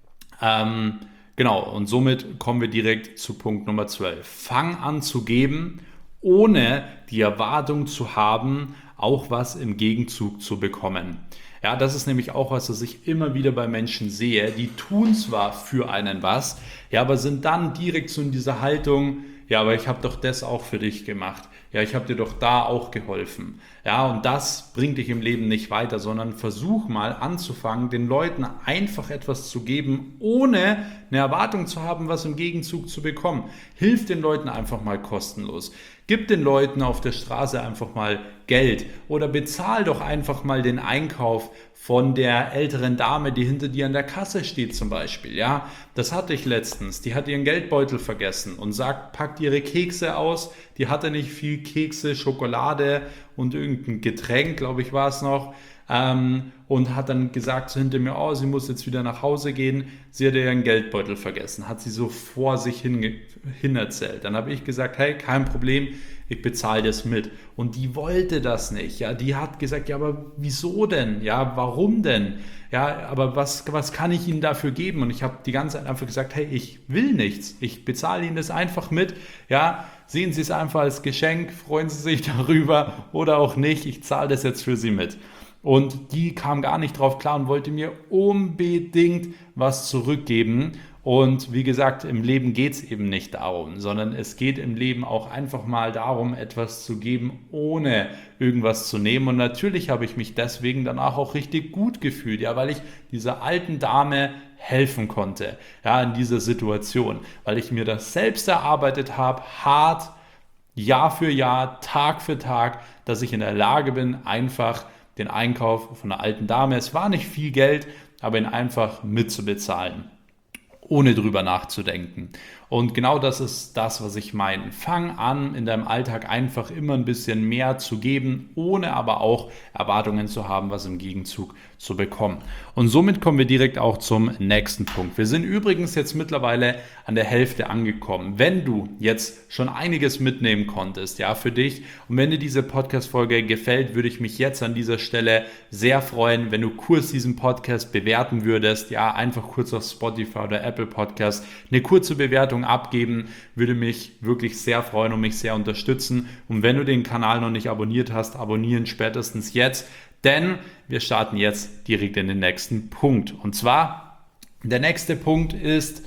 Ähm, genau. Und somit kommen wir direkt zu Punkt Nummer zwölf. Fang an zu geben, ohne die Erwartung zu haben, auch was im Gegenzug zu bekommen. Ja, das ist nämlich auch was, was ich immer wieder bei Menschen sehe. Die tun zwar für einen was, ja, aber sind dann direkt so in dieser Haltung, ja, aber ich habe doch das auch für dich gemacht. Ja, ich habe dir doch da auch geholfen. Ja, und das bringt dich im Leben nicht weiter, sondern versuch mal anzufangen, den Leuten einfach etwas zu geben, ohne eine Erwartung zu haben, was im Gegenzug zu bekommen. Hilf den Leuten einfach mal kostenlos. Gib den Leuten auf der Straße einfach mal Geld oder bezahl doch einfach mal den Einkauf von der älteren Dame, die hinter dir an der Kasse steht zum Beispiel. Ja, das hatte ich letztens. Die hat ihren Geldbeutel vergessen und sagt, packt ihre Kekse aus. Die hatte nicht viel Kekse, Schokolade und irgendein Getränk, glaube ich, war es noch. Ähm, und hat dann gesagt so hinter mir, oh, sie muss jetzt wieder nach Hause gehen. Sie hatte ihren Geldbeutel vergessen, hat sie so vor sich hin, hin erzählt. Dann habe ich gesagt, hey, kein Problem, ich bezahle das mit. Und die wollte das nicht. Ja, die hat gesagt, ja, aber wieso denn? Ja, warum denn? Ja, aber was, was kann ich Ihnen dafür geben? Und ich habe die ganze Zeit einfach gesagt, hey, ich will nichts. Ich bezahle Ihnen das einfach mit. Ja, sehen Sie es einfach als Geschenk, freuen Sie sich darüber oder auch nicht. Ich zahle das jetzt für Sie mit. Und die kam gar nicht drauf klar und wollte mir unbedingt was zurückgeben. Und wie gesagt, im Leben geht es eben nicht darum, sondern es geht im Leben auch einfach mal darum, etwas zu geben, ohne irgendwas zu nehmen. Und natürlich habe ich mich deswegen danach auch richtig gut gefühlt, ja, weil ich dieser alten Dame helfen konnte, ja, in dieser Situation, weil ich mir das selbst erarbeitet habe, hart, Jahr für Jahr, Tag für Tag, dass ich in der Lage bin, einfach den Einkauf von einer alten Dame, es war nicht viel Geld, aber ihn einfach mitzubezahlen, ohne drüber nachzudenken. Und genau das ist das, was ich meine. Fang an, in deinem Alltag einfach immer ein bisschen mehr zu geben, ohne aber auch Erwartungen zu haben, was im Gegenzug zu bekommen. Und somit kommen wir direkt auch zum nächsten Punkt. Wir sind übrigens jetzt mittlerweile an der Hälfte angekommen. Wenn du jetzt schon einiges mitnehmen konntest, ja, für dich, und wenn dir diese Podcast-Folge gefällt, würde ich mich jetzt an dieser Stelle sehr freuen, wenn du kurz diesen Podcast bewerten würdest, ja, einfach kurz auf Spotify oder Apple Podcast eine kurze Bewertung abgeben, würde mich wirklich sehr freuen und mich sehr unterstützen. Und wenn du den Kanal noch nicht abonniert hast, abonnieren spätestens jetzt, denn wir starten jetzt direkt in den nächsten Punkt. Und zwar, der nächste Punkt ist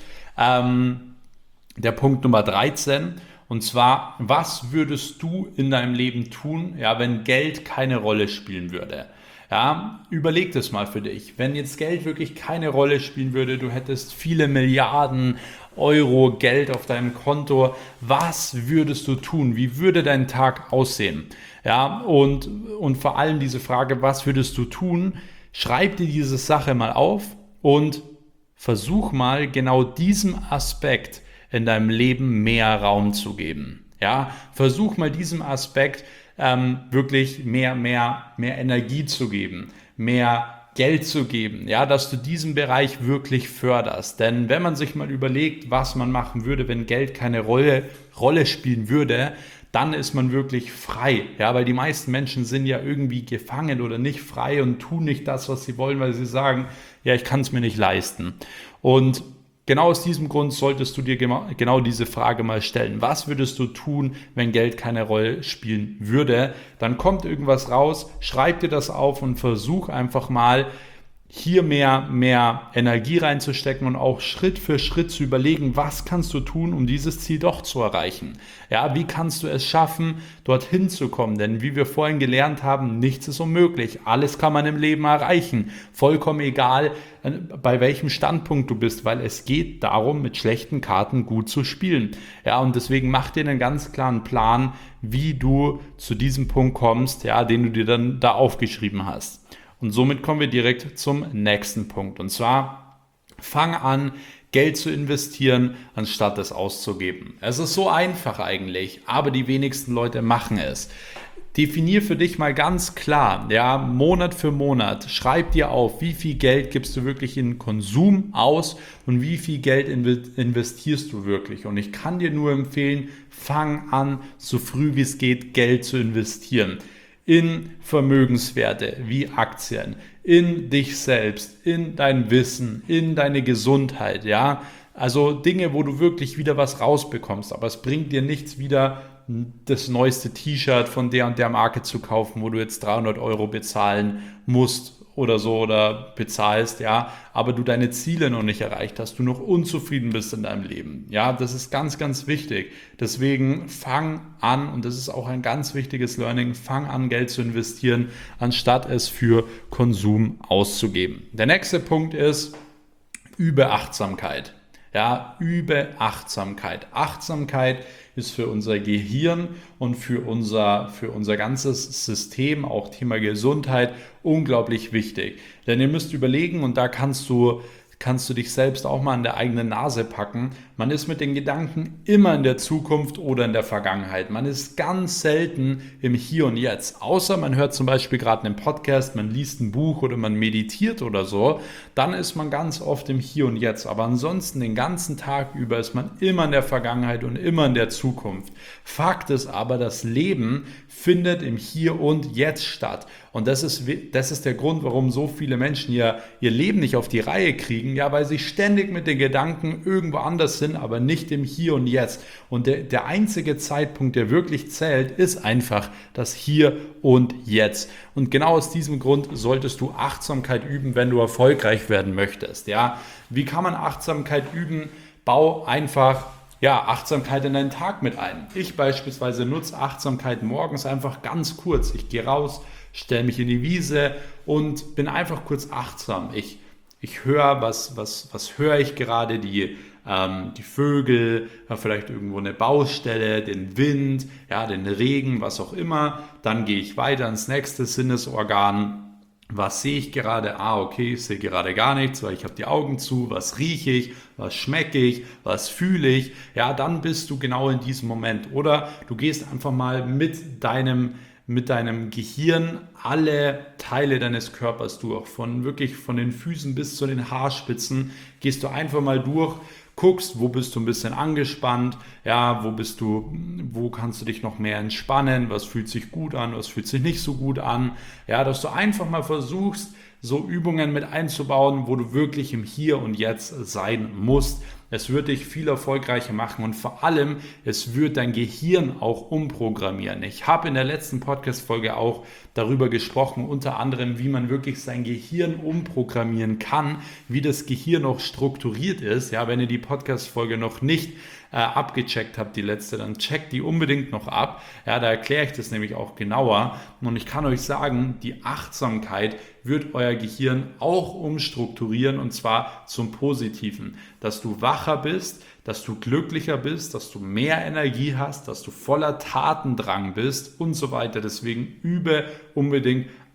ähm, der Punkt Nummer dreizehn. Und zwar, was würdest du in deinem Leben tun, ja, wenn Geld keine Rolle spielen würde? Ja, überleg das mal für dich. Wenn jetzt Geld wirklich keine Rolle spielen würde, du hättest viele Milliarden Euro Geld auf deinem Konto, was würdest du tun? Wie würde dein Tag aussehen? Ja, und, und vor allem diese Frage, was würdest du tun? Schreib dir diese Sache mal auf, und versuch mal genau diesem Aspekt in deinem Leben mehr Raum zu geben. Ja, versuch mal diesem Aspekt ähm, wirklich mehr, mehr, mehr Energie zu geben, mehr Geld zu geben, ja, dass du diesen Bereich wirklich förderst. Denn wenn man sich mal überlegt, was man machen würde, wenn Geld keine Rolle, Rolle spielen würde, dann ist man wirklich frei. Ja, weil die meisten Menschen sind ja irgendwie gefangen oder nicht frei und tun nicht das, was sie wollen, weil sie sagen, ja, ich kann es mir nicht leisten. Und genau aus diesem Grund solltest du dir genau diese Frage mal stellen. Was würdest du tun, wenn Geld keine Rolle spielen würde? Dann kommt irgendwas raus, schreib dir das auf und versuch einfach mal, hier mehr, mehr Energie reinzustecken und auch Schritt für Schritt zu überlegen, was kannst du tun, um dieses Ziel doch zu erreichen. Ja, wie kannst du es schaffen, dorthin zu kommen? Denn wie wir vorhin gelernt haben, nichts ist unmöglich. Alles kann man im Leben erreichen. Vollkommen egal, bei welchem Standpunkt du bist, weil es geht darum, mit schlechten Karten gut zu spielen. Ja, und deswegen mach dir einen ganz klaren Plan, wie du zu diesem Punkt kommst, ja, den du dir dann da aufgeschrieben hast. Und somit kommen wir direkt zum nächsten Punkt. Und zwar, fang an, Geld zu investieren, anstatt es auszugeben. Es ist so einfach eigentlich, aber die wenigsten Leute machen es. Definier für dich mal ganz klar, ja, Monat für Monat, schreib dir auf, wie viel Geld gibst du wirklich in Konsum aus und wie viel Geld investierst du wirklich. Und ich kann dir nur empfehlen, fang an, so früh wie es geht, Geld zu investieren. In Vermögenswerte wie Aktien, in dich selbst, in dein Wissen, in deine Gesundheit, ja. Also Dinge, wo du wirklich wieder was rausbekommst, aber es bringt dir nichts wieder, das neueste T-Shirt von der und der Marke zu kaufen, wo du jetzt dreihundert Euro bezahlen musst oder so oder bezahlst, ja, aber du deine Ziele noch nicht erreicht hast, du noch unzufrieden bist in deinem Leben. Ja, das ist ganz, ganz wichtig. Deswegen fang an, und das ist auch ein ganz wichtiges Learning, fang an, Geld zu investieren, anstatt es für Konsum auszugeben. Der nächste Punkt ist, übe Achtsamkeit. Ja, übe Achtsamkeit. Achtsamkeit ist für unser Gehirn und für unser, für unser ganzes System, auch Thema Gesundheit, unglaublich wichtig. Denn ihr müsst überlegen, und da kannst du, kannst du dich selbst auch mal an der eigenen Nase packen, man ist mit den Gedanken immer in der Zukunft oder in der Vergangenheit. Man ist ganz selten im Hier und Jetzt. Außer man hört zum Beispiel gerade einen Podcast, man liest ein Buch oder man meditiert oder so, dann ist man ganz oft im Hier und Jetzt. Aber ansonsten den ganzen Tag über ist man immer in der Vergangenheit und immer in der Zukunft. Fakt ist aber, das Leben findet im Hier und Jetzt statt. Und das ist, das ist der Grund, warum so viele Menschen ihr, ihr Leben nicht auf die Reihe kriegen, ja, weil sie ständig mit den Gedanken irgendwo anders sind, aber nicht im Hier und Jetzt. Und der, der einzige Zeitpunkt, der wirklich zählt, ist einfach das Hier und Jetzt. Und genau aus diesem Grund solltest du Achtsamkeit üben, wenn du erfolgreich werden möchtest. Ja, wie kann man Achtsamkeit üben? Bau einfach ja, Achtsamkeit in deinen Tag mit ein. Ich beispielsweise nutze Achtsamkeit morgens einfach ganz kurz. Ich gehe raus, stelle mich in die Wiese und bin einfach kurz achtsam. Ich, ich höre, was, was, was höre ich gerade, die, ähm, die Vögel, ja, vielleicht irgendwo eine Baustelle, den Wind, ja, den Regen, was auch immer. Dann gehe ich weiter ins nächste Sinnesorgan. Was sehe ich gerade? Ah, okay, ich sehe gerade gar nichts, weil ich habe die Augen zu. Was rieche ich? Was schmecke ich? Was fühle ich? Ja, dann bist du genau in diesem Moment. Oder du gehst einfach mal mit deinem, mit deinem Gehirn alle Teile deines Körpers durch. Von wirklich von den Füßen bis zu den Haarspitzen gehst du einfach mal durch. Guckst, wo bist du ein bisschen angespannt, ja, wo bist du, wo kannst du dich noch mehr entspannen, was fühlt sich gut an, was fühlt sich nicht so gut an, ja, dass du einfach mal versuchst, so Übungen mit einzubauen, wo du wirklich im Hier und Jetzt sein musst. Es wird dich viel erfolgreicher machen und vor allem, es wird dein Gehirn auch umprogrammieren. Ich habe in der letzten Podcast-Folge auch darüber gesprochen, unter anderem, wie man wirklich sein Gehirn umprogrammieren kann, wie das Gehirn auch strukturiert ist. Ja, wenn ihr die Podcast-Folge noch nicht äh, abgecheckt habt, die letzte, dann checkt die unbedingt noch ab. Ja, da erkläre ich das nämlich auch genauer. Und ich kann euch sagen, die Achtsamkeit wird euer Gehirn auch umstrukturieren und zwar zum Positiven, dass du wacher bist, dass du glücklicher bist, dass du mehr Energie hast, dass du voller Tatendrang bist und so weiter. Deswegen übe unbedingt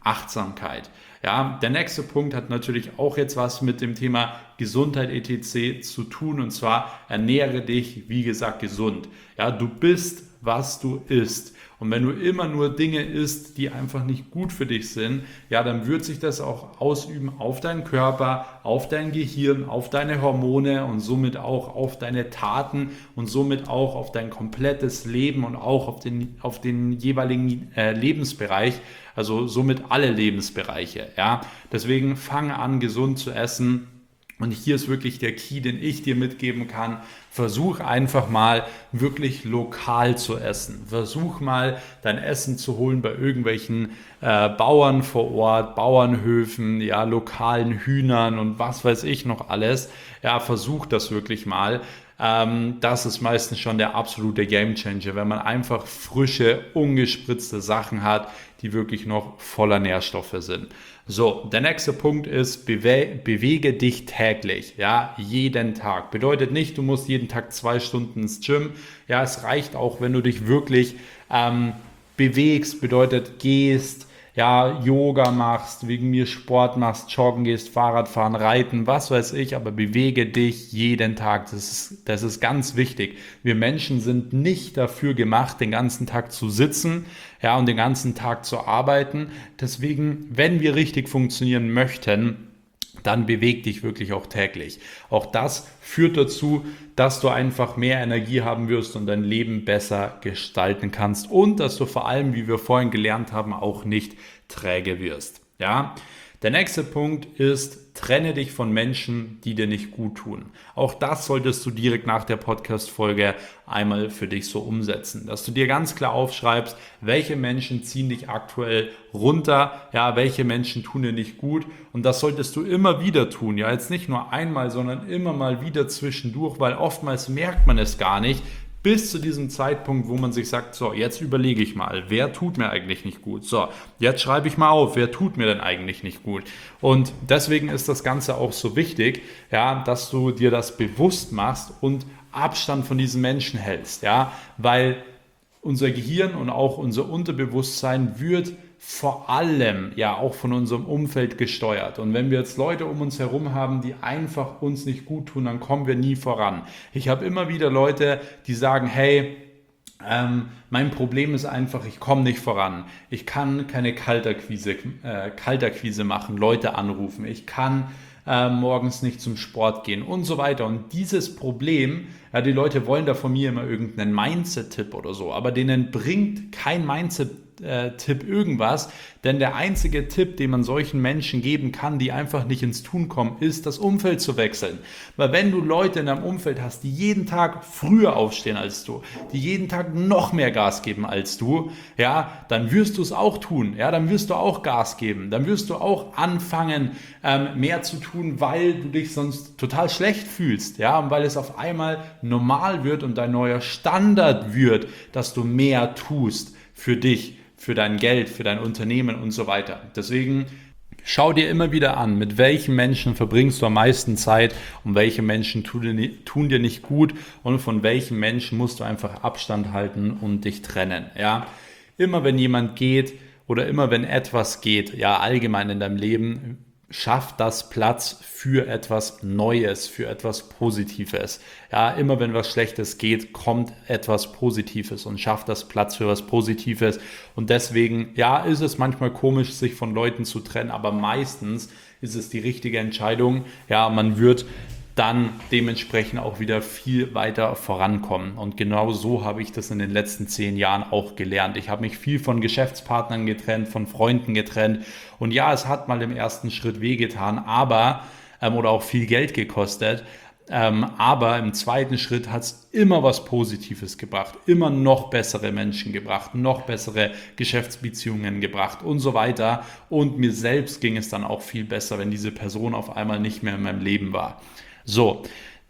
Achtsamkeit. Ja, der nächste Punkt hat natürlich auch jetzt was mit dem Thema Gesundheit et cetera zu tun, und zwar ernähre dich, wie gesagt, gesund. Ja, du bist, was du isst. Und wenn du immer nur Dinge isst, die einfach nicht gut für dich sind, ja, dann wird sich das auch ausüben auf deinen Körper, auf dein Gehirn, auf deine Hormone und somit auch auf deine Taten und somit auch auf dein komplettes Leben und auch auf den, auf den jeweiligen äh, Lebensbereich, also somit alle Lebensbereiche. Ja. Deswegen fange an, gesund zu essen. Und hier ist wirklich der Key, den ich dir mitgeben kann. Versuch einfach mal wirklich lokal zu essen. Versuch mal dein Essen zu holen bei irgendwelchen äh, Bauern vor Ort, Bauernhöfen, ja, lokalen Hühnern und was weiß ich noch alles. Ja, versuch das wirklich mal. Ähm, das ist meistens schon der absolute Gamechanger, wenn man einfach frische, ungespritzte Sachen hat, die wirklich noch voller Nährstoffe sind. So, der nächste Punkt ist, bewe- bewege dich täglich, ja, jeden Tag. Bedeutet nicht, du musst jeden Tag zwei Stunden ins Gym. Ja, es reicht auch, wenn du dich wirklich ähm, bewegst, bedeutet gehst, ja, Yoga machst, wegen mir Sport machst, joggen gehst, Fahrrad fahren, reiten, was weiß ich, aber bewege dich jeden Tag. Das ist, das ist ganz wichtig. Wir Menschen sind nicht dafür gemacht, den ganzen Tag zu sitzen, ja, und den ganzen Tag zu arbeiten. Deswegen, wenn wir richtig funktionieren möchten, dann beweg dich wirklich auch täglich. Auch das führt dazu, dass du einfach mehr Energie haben wirst und dein Leben besser gestalten kannst und dass du vor allem, wie wir vorhin gelernt haben, auch nicht träge wirst. Ja? Der nächste Punkt ist, trenne dich von Menschen, die dir nicht gut tun. Auch das solltest du direkt nach der Podcast-Folge einmal für dich so umsetzen, dass du dir ganz klar aufschreibst, welche Menschen ziehen dich aktuell runter, ja, welche Menschen tun dir nicht gut, und das solltest du immer wieder tun, ja, jetzt nicht nur einmal, sondern immer mal wieder zwischendurch, weil oftmals merkt man es gar nicht, bis zu diesem Zeitpunkt, wo man sich sagt, so, jetzt überlege ich mal, wer tut mir eigentlich nicht gut? So, jetzt schreibe ich mal auf, wer tut mir denn eigentlich nicht gut? Und deswegen ist das Ganze auch so wichtig, ja, dass du dir das bewusst machst und Abstand von diesen Menschen hältst, ja, weil unser Gehirn und auch unser Unterbewusstsein wird vor allem ja auch von unserem Umfeld gesteuert. Und wenn wir jetzt Leute um uns herum haben, die einfach uns nicht gut tun, dann kommen wir nie voran. Ich habe immer wieder Leute, die sagen, hey, ähm, mein Problem ist einfach, ich komme nicht voran. Ich kann keine Kaltakquise, äh, Kaltakquise machen, Leute anrufen. Ich kann äh, morgens nicht zum Sport gehen und so weiter. Und dieses Problem, ja, die Leute wollen da von mir immer irgendeinen Mindset-Tipp oder so, aber denen bringt kein Mindset-Tipp Tipp irgendwas, denn der einzige Tipp, den man solchen Menschen geben kann, die einfach nicht ins Tun kommen, ist, das Umfeld zu wechseln. Weil wenn du Leute in deinem Umfeld hast, die jeden Tag früher aufstehen als du, die jeden Tag noch mehr Gas geben als du, ja, dann wirst du es auch tun, ja, dann wirst du auch Gas geben, dann wirst du auch anfangen, ähm, mehr zu tun, weil du dich sonst total schlecht fühlst, ja, und weil es auf einmal normal wird und dein neuer Standard wird, dass du mehr tust für dich, für dein Geld, für dein Unternehmen und so weiter. Deswegen schau dir immer wieder an, mit welchen Menschen verbringst du am meisten Zeit und welche Menschen tun dir nicht gut und von welchen Menschen musst du einfach Abstand halten und dich trennen. Ja? Immer wenn jemand geht oder immer wenn etwas geht, ja, allgemein in deinem Leben, schafft das Platz für etwas Neues, für etwas Positives. Ja, immer wenn was Schlechtes geht, kommt etwas Positives und schafft das Platz für was Positives. Und deswegen, ja, ist es manchmal komisch, sich von Leuten zu trennen, aber meistens ist es die richtige Entscheidung. Ja, man wird dann dementsprechend auch wieder viel weiter vorankommen. Und genau so habe ich das in den letzten zehn Jahren auch gelernt. Ich habe mich viel von Geschäftspartnern getrennt, von Freunden getrennt. Und ja, es hat mal im ersten Schritt wehgetan, aber, ähm, oder auch viel Geld gekostet. Ähm, aber im zweiten Schritt hat es immer was Positives gebracht, immer noch bessere Menschen gebracht, noch bessere Geschäftsbeziehungen gebracht und so weiter. Und mir selbst ging es dann auch viel besser, wenn diese Person auf einmal nicht mehr in meinem Leben war. So,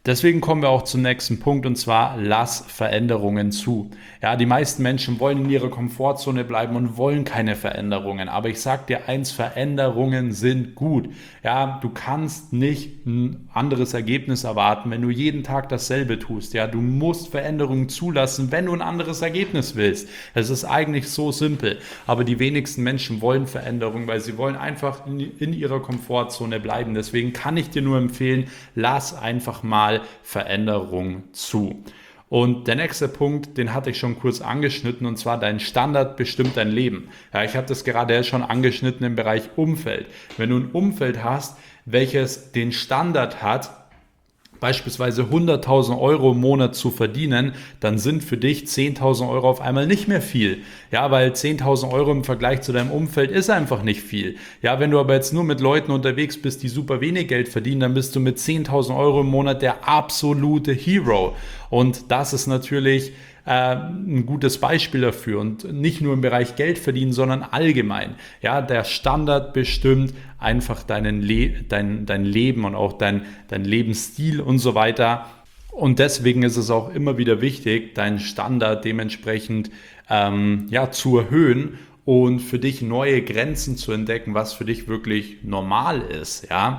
Deswegen kommen wir auch zum nächsten Punkt, und zwar lass Veränderungen zu. Ja, die meisten Menschen wollen in ihrer Komfortzone bleiben und wollen keine Veränderungen. Aber ich sage dir eins, Veränderungen sind gut. Ja, du kannst nicht ein anderes Ergebnis erwarten, wenn du jeden Tag dasselbe tust. Ja, du musst Veränderungen zulassen, wenn du ein anderes Ergebnis willst. Es ist eigentlich so simpel. Aber die wenigsten Menschen wollen Veränderungen, weil sie wollen einfach in, in ihrer Komfortzone bleiben. Deswegen kann ich dir nur empfehlen, lass einfach mal Veränderung zu. Und der nächste Punkt, den hatte ich schon kurz angeschnitten, und zwar dein Standard bestimmt dein Leben. Ja, ich habe das gerade schon angeschnitten im Bereich Umfeld. Wenn du ein Umfeld hast, welches den Standard hat, beispielsweise hunderttausend Euro im Monat zu verdienen, dann sind für dich zehntausend Euro auf einmal nicht mehr viel. Ja, weil zehntausend Euro im Vergleich zu deinem Umfeld ist einfach nicht viel. Ja, wenn du aber jetzt nur mit Leuten unterwegs bist, die super wenig Geld verdienen, dann bist du mit zehntausend Euro im Monat der absolute Hero. Und das ist natürlich äh, ein gutes Beispiel dafür, und nicht nur im Bereich Geld verdienen, sondern allgemein. Ja, der Standard bestimmt einfach deinen Le- dein, dein Leben und auch dein, dein Lebensstil und so weiter. Und deswegen ist es auch immer wieder wichtig, deinen Standard dementsprechend ähm, ja, zu erhöhen und für dich neue Grenzen zu entdecken, was für dich wirklich normal ist. Ja.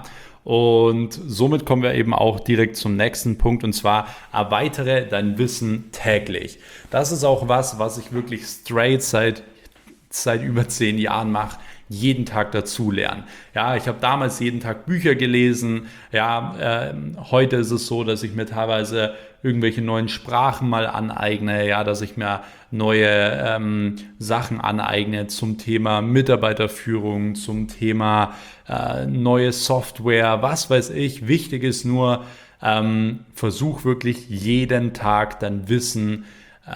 Und somit kommen wir eben auch direkt zum nächsten Punkt, und zwar erweitere dein Wissen täglich. Das ist auch was, was ich wirklich straight seit, seit über zehn Jahren mache. Jeden Tag dazulernen. Ja, ich habe damals jeden Tag Bücher gelesen. Ja, äh, heute ist es so, dass ich mir teilweise irgendwelche neuen Sprachen mal aneigne, ja, dass ich mir neue ähm, Sachen aneigne zum Thema Mitarbeiterführung, zum Thema äh, neue Software, was weiß ich. Wichtig ist nur, ähm, versuch wirklich jeden Tag dein Wissen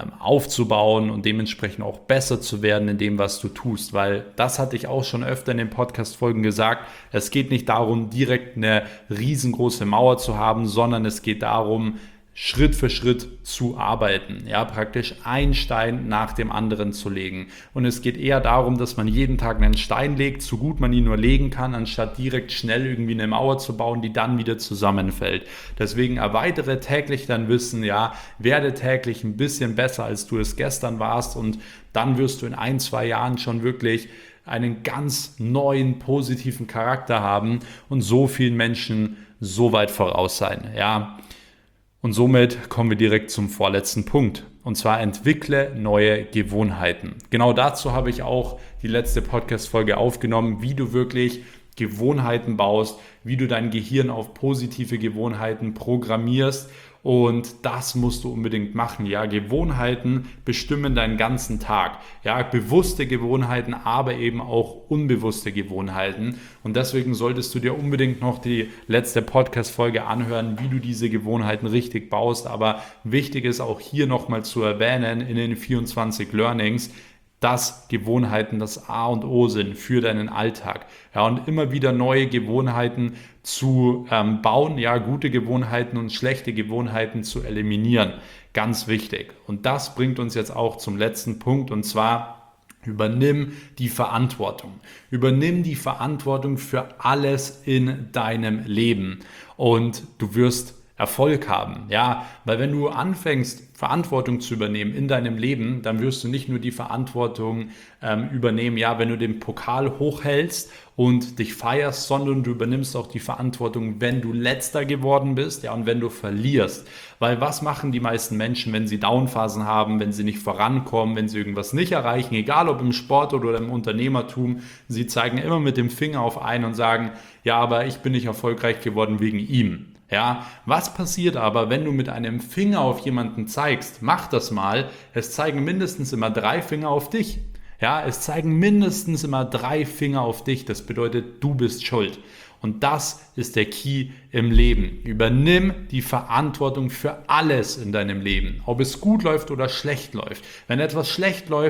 aufzubauen und dementsprechend auch besser zu werden in dem, was du tust, weil das hatte ich auch schon öfter in den Podcast-Folgen gesagt. Es geht nicht darum, direkt eine riesengroße Mauer zu haben, sondern es geht darum, Schritt für Schritt zu arbeiten, ja, praktisch einen Stein nach dem anderen zu legen. Und es geht eher darum, dass man jeden Tag einen Stein legt, so gut man ihn nur legen kann, anstatt direkt schnell irgendwie eine Mauer zu bauen, die dann wieder zusammenfällt. Deswegen erweitere täglich dein Wissen, ja, werde täglich ein bisschen besser, als du es gestern warst, und dann wirst du in ein, zwei Jahren schon wirklich einen ganz neuen, positiven Charakter haben und so vielen Menschen so weit voraus sein, ja. Und somit kommen wir direkt zum vorletzten Punkt. Und zwar entwickle neue Gewohnheiten. Genau dazu habe ich auch die letzte Podcast-Folge aufgenommen, wie du wirklich Gewohnheiten baust, wie du dein Gehirn auf positive Gewohnheiten programmierst. Und das musst du unbedingt machen. Ja, Gewohnheiten bestimmen deinen ganzen Tag. Ja, bewusste Gewohnheiten, aber eben auch unbewusste Gewohnheiten. Und deswegen solltest du dir unbedingt noch die letzte Podcast-Folge anhören, wie du diese Gewohnheiten richtig baust. Aber wichtig ist auch hier nochmal zu erwähnen in den vierundzwanzig Learnings, dass Gewohnheiten das A und O sind für deinen Alltag. Ja, und immer wieder neue Gewohnheiten zu ähm, bauen, ja, gute Gewohnheiten und schlechte Gewohnheiten zu eliminieren. Ganz wichtig. Und das bringt uns jetzt auch zum letzten Punkt, und zwar übernimm die Verantwortung. Übernimm die Verantwortung für alles in deinem Leben, und du wirst Erfolg haben. Ja, weil wenn du anfängst, Verantwortung zu übernehmen in deinem Leben, dann wirst du nicht nur die Verantwortung ähm, übernehmen, ja, wenn du den Pokal hochhältst und dich feierst, sondern du übernimmst auch die Verantwortung, wenn du Letzter geworden bist, ja, und wenn du verlierst. Weil was machen die meisten Menschen, wenn sie Downphasen haben, wenn sie nicht vorankommen, wenn sie irgendwas nicht erreichen, egal ob im Sport oder im Unternehmertum, sie zeigen immer mit dem Finger auf einen und sagen, ja, aber ich bin nicht erfolgreich geworden wegen ihm. Ja, was passiert aber, wenn du mit einem Finger auf jemanden zeigst? Mach das mal. Es zeigen mindestens immer drei Finger auf dich. Ja, es zeigen mindestens immer drei Finger auf dich. Das bedeutet, du bist schuld. Und das ist der Key im Leben. Übernimm die Verantwortung für alles in deinem Leben. Ob es gut läuft oder schlecht läuft. Wenn etwas schlecht läuft,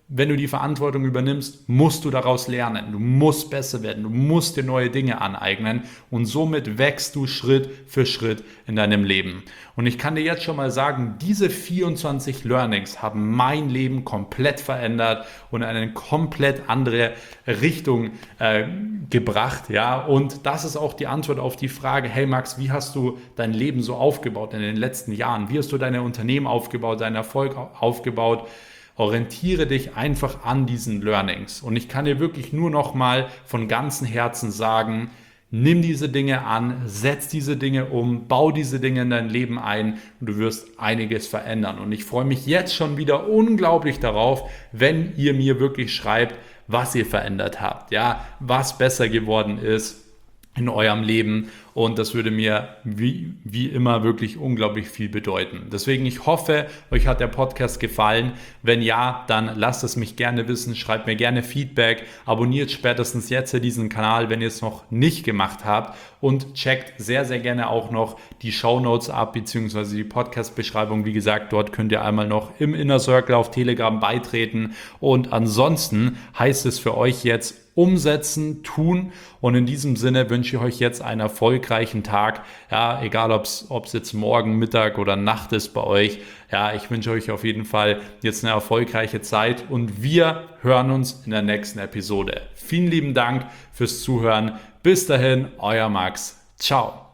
wenn du die Verantwortung übernimmst, musst du daraus lernen. Du musst besser werden. Du musst dir neue Dinge aneignen und somit wächst du Schritt für Schritt in deinem Leben. Und ich kann dir jetzt schon mal sagen, diese vierundzwanzig Learnings haben mein Leben komplett verändert und in eine komplett andere Richtung äh, gebracht. Ja? Und das ist auch die Antwort auf die Frage, hey Max, wie hast du dein Leben so aufgebaut in den letzten Jahren? Wie hast du deine Unternehmen aufgebaut, deinen Erfolg aufgebaut? Orientiere dich einfach an diesen Learnings. Und ich kann dir wirklich nur noch mal von ganzem Herzen sagen, nimm diese Dinge an, setz diese Dinge um, bau diese Dinge in dein Leben ein und du wirst einiges verändern. Und ich freue mich jetzt schon wieder unglaublich darauf, wenn ihr mir wirklich schreibt, was ihr verändert habt, ja, was besser geworden ist in eurem Leben, und das würde mir wie, wie immer wirklich unglaublich viel bedeuten. Deswegen, ich hoffe, euch hat der Podcast gefallen. Wenn ja, dann lasst es mich gerne wissen, schreibt mir gerne Feedback, abonniert spätestens jetzt diesen Kanal, wenn ihr es noch nicht gemacht habt, und checkt sehr, sehr gerne auch noch die Shownotes ab, beziehungsweise die Podcast-Beschreibung. Wie gesagt, dort könnt ihr einmal noch im Inner Circle auf Telegram beitreten, und ansonsten heißt es für euch jetzt umsetzen, tun, und in diesem Sinne wünsche ich euch jetzt einen erfolgreichen Tag, ja, egal ob es jetzt morgen, Mittag oder Nacht ist bei euch, ja, ich wünsche euch auf jeden Fall jetzt eine erfolgreiche Zeit und wir hören uns in der nächsten Episode. Vielen lieben Dank fürs Zuhören, bis dahin, euer Max, ciao.